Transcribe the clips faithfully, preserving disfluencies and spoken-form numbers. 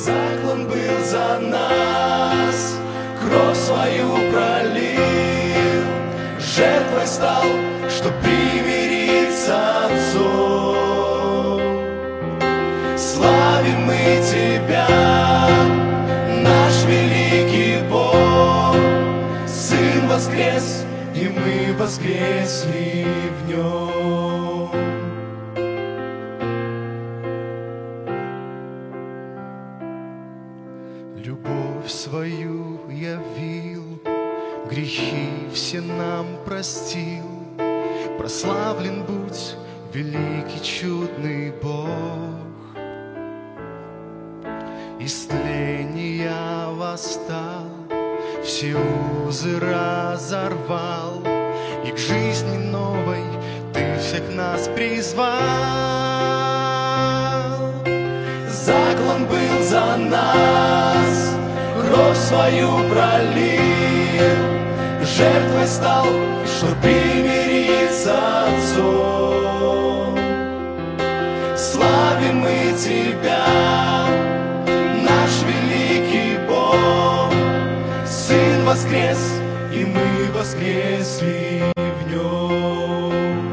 Заклан был за нас, кровь свою пролил, жертвой стал, чтоб примириться с Отцом. Славим мы Тебя, наш великий Бог. Сын воскрес, и мы воскресли в Нем. Любовь свою явил, грехи все нам простил. Прославлен будь, великий чудный Бог. Из тления восстал, все узы разорвал, и к жизни новой Ты всех нас призвал. Заклан был за нас, кровь свою пролил, жертвой стал, чтоб примириться с Отцом. Славим мы Тебя, наш великий Бог. Сын воскрес, и мы воскресли в Нем.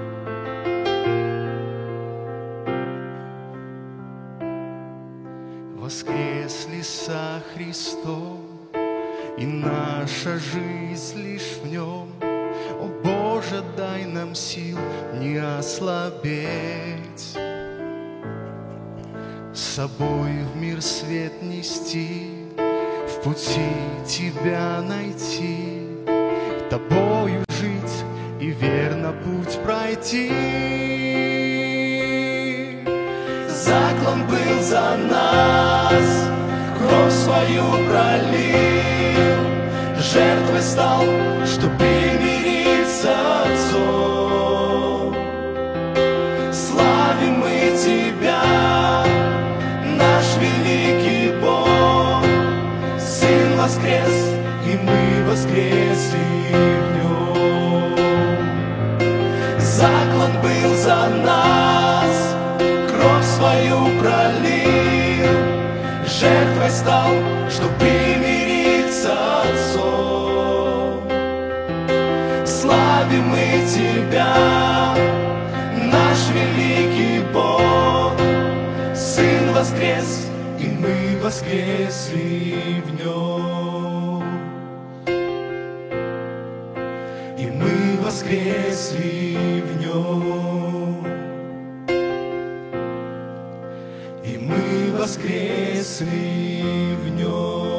Воскресли со Христом, и наша жизнь лишь в Нем. О Боже, дай нам сил не ослабеть, с собой в мир свет нести, в пути Тебя найти, Тобою жить и верно путь пройти. Заклан был за нас, кровь свою пролил, жертвой стал, чтоб примириться с Отцом. Славим мы Тебя, наш великий Бог. Сын воскрес, и мы воскресли в Нем. Заклан был за нас, кровь свою пролил, жертвой стал, чтоб примириться с Отцом. Славим мы Тебя, наш великий Бог. Сын воскрес, и мы воскресли в Нем. И мы воскресли в Нем. И мы воскресли в Нем.